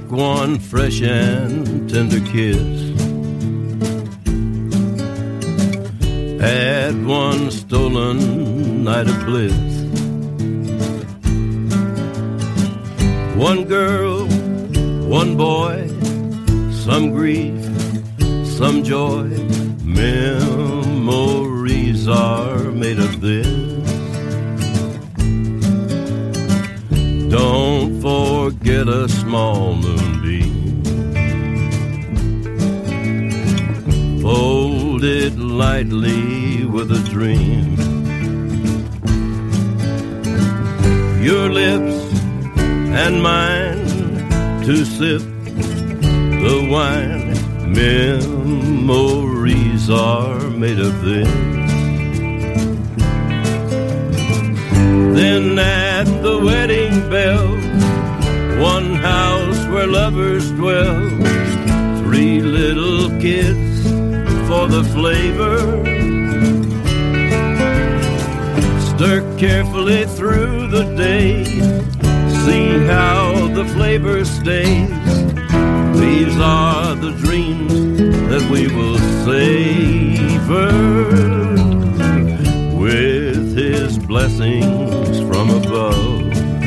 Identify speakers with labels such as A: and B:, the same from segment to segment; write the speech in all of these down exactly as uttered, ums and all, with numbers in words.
A: one fresh and tender kiss. Had one stolen night of bliss. One girl, one boy, some grief, some joy. Memories are made of this. Don't forget a small moonbeam. Fold it lightly with a dream. Your lips and mine to sip the wine. Memories are made of this. Then at the wedding bell, one house where lovers dwell. Three little kids for the flavor. Stir carefully through the day. See how the flavor stays. These are the dreams that we will savor, with his blessings from above.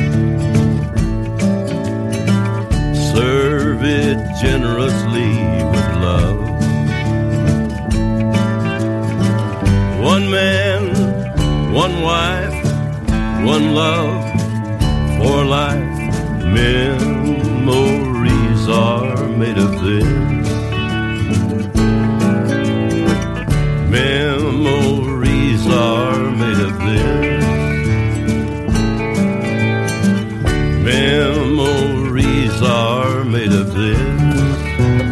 A: Serve it generously with love. One man, one wife, one love for life. Memories are made of this. Memories are made of this. Memories are made of this.